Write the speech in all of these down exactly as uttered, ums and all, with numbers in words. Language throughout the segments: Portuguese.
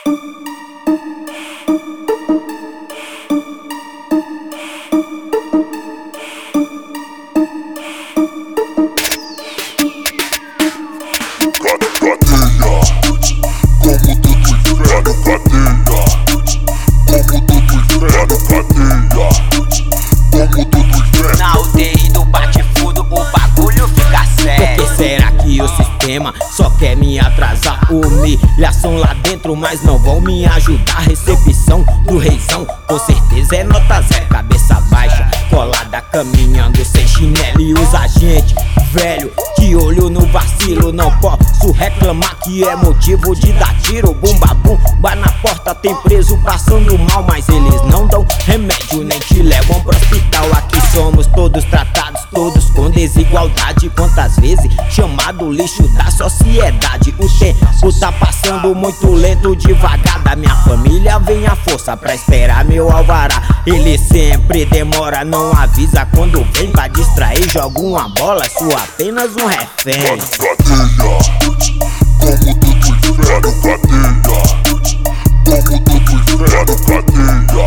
Só quer me atrasar, humilhação lá dentro, mas não vão me ajudar. Recepção do reizão, com certeza é nota zero. Cabeça baixa, colada, caminhando sem chinelo. E os agentes, velho, de olho no vacilo. Não posso reclamar que é motivo de dar tiro. Bumba, bumba na porta, tem preso passando mal. Mas eles não dão remédio, nem te levam pro hospital. Aqui somos todos tratados, todos com desigualdade. Quantas vezes chamado lixo da sociedade. O tempo tá passando muito lento, devagar. Da minha família vem a força pra esperar meu alvará. Ele sempre demora, não avisa quando vem. Pra distrair, joga uma bola, sou apenas um refém. Cadeia, como tudo inferno, cadeia. Como tudo inferno, cadeia.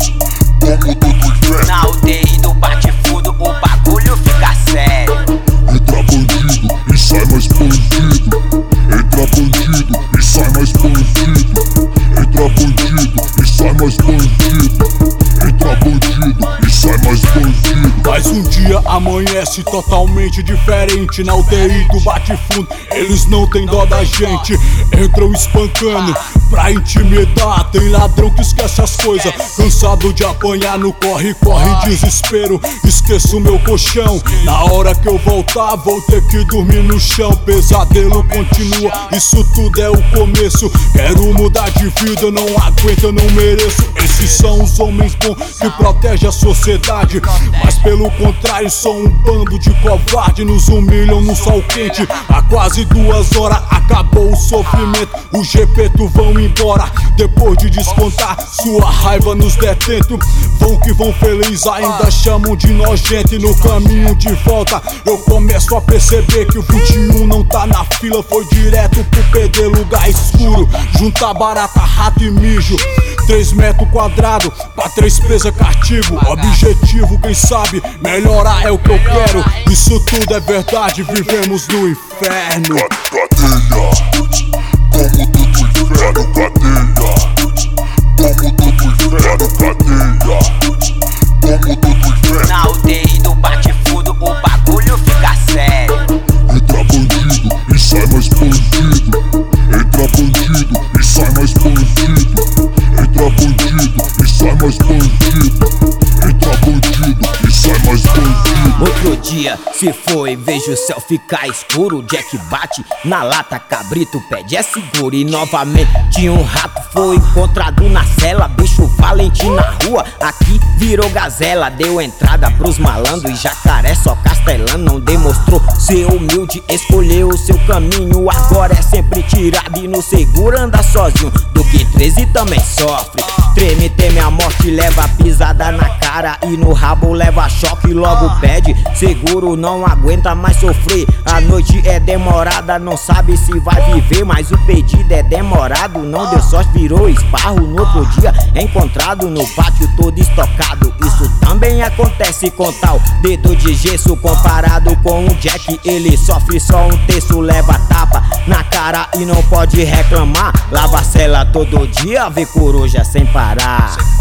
Como tudo inferno. Na U T I do bate-fundo, o bagulho fica sério. Entra bandido e sai mais bandido. Entra bandido e sai mais bandido. Entra bandido e sai mais bandido. Entra bandido e sai mais bandido. Mas um dia amanhece totalmente diferente. Na U T I do bate-fundo, eles não tem dó da gente. Entram espancando pra intimidar. Tem ladrão que esquece as coisas, cansado de apanhar no corre, corre, desespero. Esqueço meu colchão, na hora que eu voltar vou ter que dormir no chão. Pesadelo continua, isso tudo é o começo. Quero mudar de vida, não aguento, eu não mereço. Esses são os homens bons que protegem a sociedade, mas pelo contrário são um bando de covarde. Nos humilham no sol quente, há quase duas horas acabou o sofrimento. Os Gepeto vão embora, depois de descontar sua raiva nos detentos. Vão que vão feliz, ainda chamam de nojento. E no caminho de volta eu começo a perceber que o vinte e um não tá na fila. Foi direto pro P D, lugar escuro, juntar barata, rato e mijo. Três metros quadrados, pra três presas castigo. Objetivo, quem sabe, melhorar é o que eu quero. Isso tudo é verdade, vivemos no inferno. Cadeia, como tudo inferno, cadeia. Como tudo inferno, cadeia. Como tudo inferno. Na U T I do bate-fundo, o bagulho fica sério. Entra bandido e sai mais bandido. Entra bandido e sai mais bandido. Entra bandido e sai mais bandido. Entra bandido e sai mais bandido. Outro dia se foi, vejo o céu ficar escuro. Jack bate na lata, cabrito pede é seguro. E novamente um rato foi encontrado na cela. Bicho valente na rua, aqui virou gazela. Deu entrada pros malandros e jacaré só castelando. Não demonstrou ser humilde, escolheu o seu caminho. Agora é sempre tirado e no seguro anda sozinho. Do que treze também sofre, treme, teme a morte, leva pisada na cara e no rabo leva choque. Logo pede seguro, não aguenta mais sofrer. A noite é demorada, não sabe se vai viver, mas o pedido é demorado. Não deu sorte, virou esparro. No outro dia é encontrado no pátio todo estocado. Isso também acontece com tal dedo de gesso. Comparado com o Jack, ele sofre só um terço. Leva tapa na cara e não pode reclamar. Lava a cela todo dia, vê coruja sem parar.